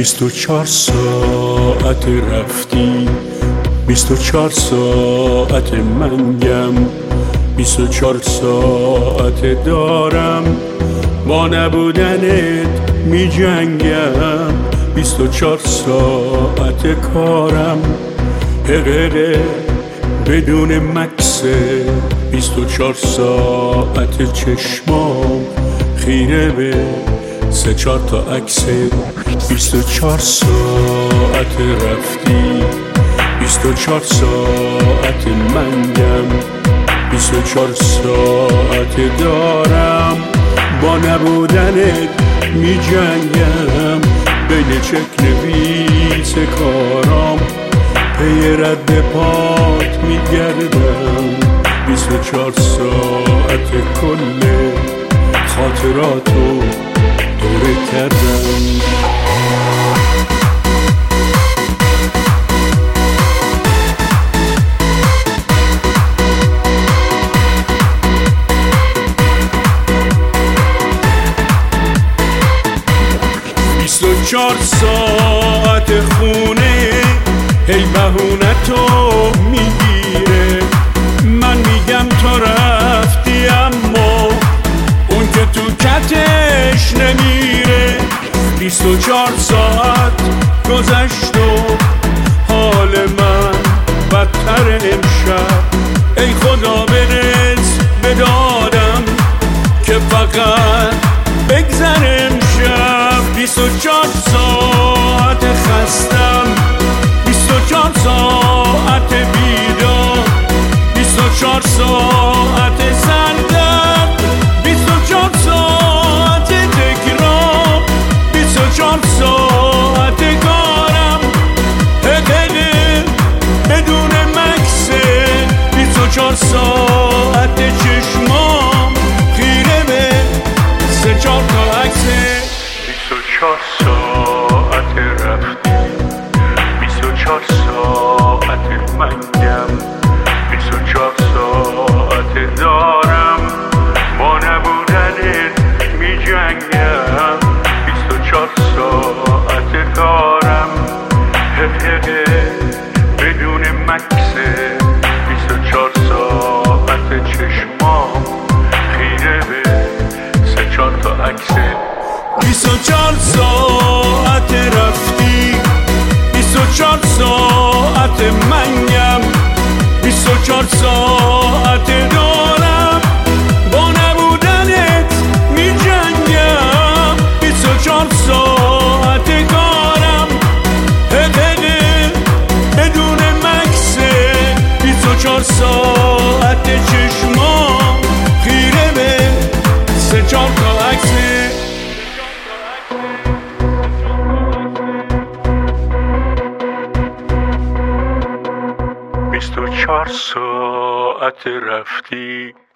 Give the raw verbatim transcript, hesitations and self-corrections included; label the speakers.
Speaker 1: بیست و چهار ساعت رفتی، بیست و چهار ساعت منگم، بیست و چهار ساعت دارم با نبودنت می جنگم. بیست و چهار ساعت کارم حقیقه بدون مکسه، بیست و چهار ساعت چشمام خیره به سه چهار تا عکسه. بیست و چهار ساعت رفتی، بیست و چهار ساعت منگم، بیست و چهار ساعت دارم با نبودنت می جنگم. بین چک نویس کارام پی رد پات می گردم. بیست و چهار ساعت کل خاطراتو دوره کردم. بیست و چهار ساعت خونه هی بهونه تو میگیره. من میگم تو رفتی اما اون که تو کتش نمیره. بیست و چهار ساعت گذشت و حال من بدتر امشب. ای خدا برس به دادم که فقط بگذر امشب. بیست و چهار ساعت خستم، بیست و چهار ساعت بیدار، بیست و چهار ساعت سردم، بیست و چهار ساعت تکرار، بیست و چهار ساعت کارم حقیقه بدون مکسه. بیست و چهار ساعت چشمام خیره به سه چهار تا عکسه. بیست و چهار ساعت رفتی، بیست و چهار ساعت منگم، بیست و چهار ساعت دارم با نبودنت می جنگم. بیست و چهار ساعت کارم حقیقه بدون مکسه. بیست و چهار ساعت چشمام خیره به سه چهار تا عکسه. بیست و چهار ساعت رفتی، بیست و چهار ساعت منگم، بیست و چهار ساعت دارم با نبودنت می جنگم. بیست و چهار ساعت کارم حقیقه بدون مکسه. بیست و چهار ساعت چشمام خیره به سه چهار تا عکسه. بیست و چهار ساعت رفتی،